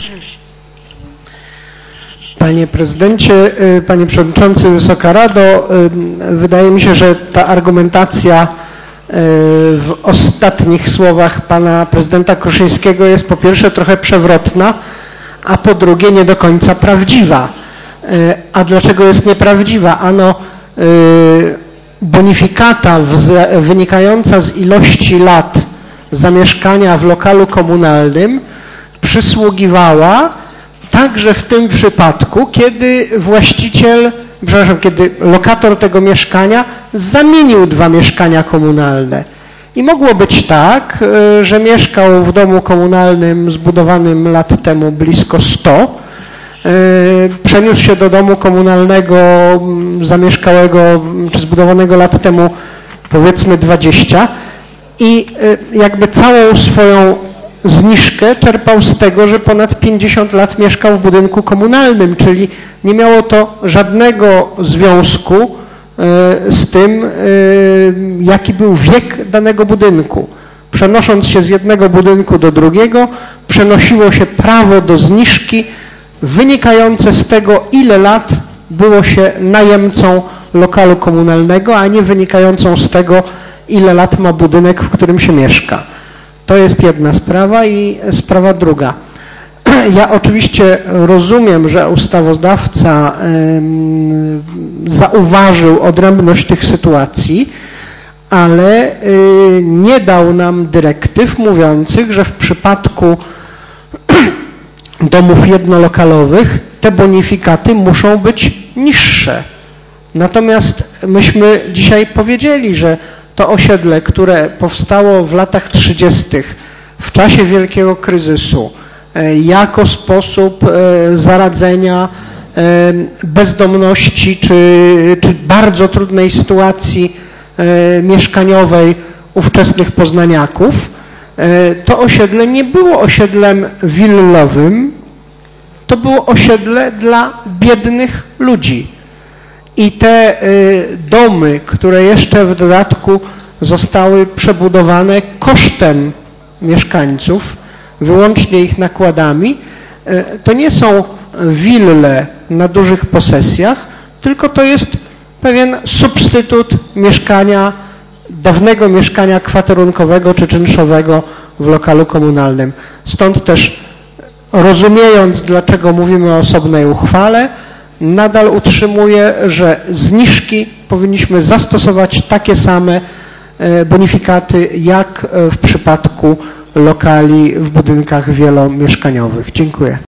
Panie Prezydencie, Panie Przewodniczący, Wysoka Rado, wydaje mi się, że ta argumentacja w ostatnich słowach Pana Prezydenta Kruszyńskiego jest po pierwsze trochę przewrotna, a po drugie nie do końca prawdziwa. A dlaczego jest nieprawdziwa? Ano bonifikata wynikająca z ilości lat zamieszkania w lokalu komunalnym przysługiwała także w tym przypadku, kiedy kiedy lokator tego mieszkania zamienił dwa mieszkania komunalne. I mogło być tak, że mieszkał w domu komunalnym zbudowanym lat temu blisko 100, przeniósł się do domu komunalnego zamieszkałego czy zbudowanego lat temu powiedzmy 20 i jakby całą swoją zniżkę czerpał z tego, że ponad 50 lat mieszkał w budynku komunalnym, czyli nie miało to żadnego związku z tym, jaki był wiek danego budynku. Przenosząc się z jednego budynku do drugiego, przenosiło się prawo do zniżki wynikające z tego, ile lat było się najemcą lokalu komunalnego, a nie wynikającą z tego, ile lat ma budynek, w którym się mieszka. To jest jedna sprawa i sprawa druga. Ja oczywiście rozumiem, że ustawodawca zauważył odrębność tych sytuacji, ale nie dał nam dyrektyw mówiących, że w przypadku domów jednolokalowych te bonifikaty muszą być niższe. Natomiast myśmy dzisiaj powiedzieli, że to osiedle, które powstało w latach 30. w czasie wielkiego kryzysu jako sposób zaradzenia bezdomności czy bardzo trudnej sytuacji mieszkaniowej ówczesnych poznaniaków, to osiedle nie było osiedlem willowym, to było osiedle dla biednych ludzi. I te domy, które jeszcze w dodatku zostały przebudowane kosztem mieszkańców, wyłącznie ich nakładami, to nie są wille na dużych posesjach, tylko to jest pewien substytut mieszkania, dawnego mieszkania kwaterunkowego czy czynszowego w lokalu komunalnym. Stąd też rozumiejąc, dlaczego mówimy o osobnej uchwale, nadal utrzymuję, że zniżki powinniśmy zastosować takie same bonifikaty jak w przypadku lokali w budynkach wielomieszkaniowych. Dziękuję.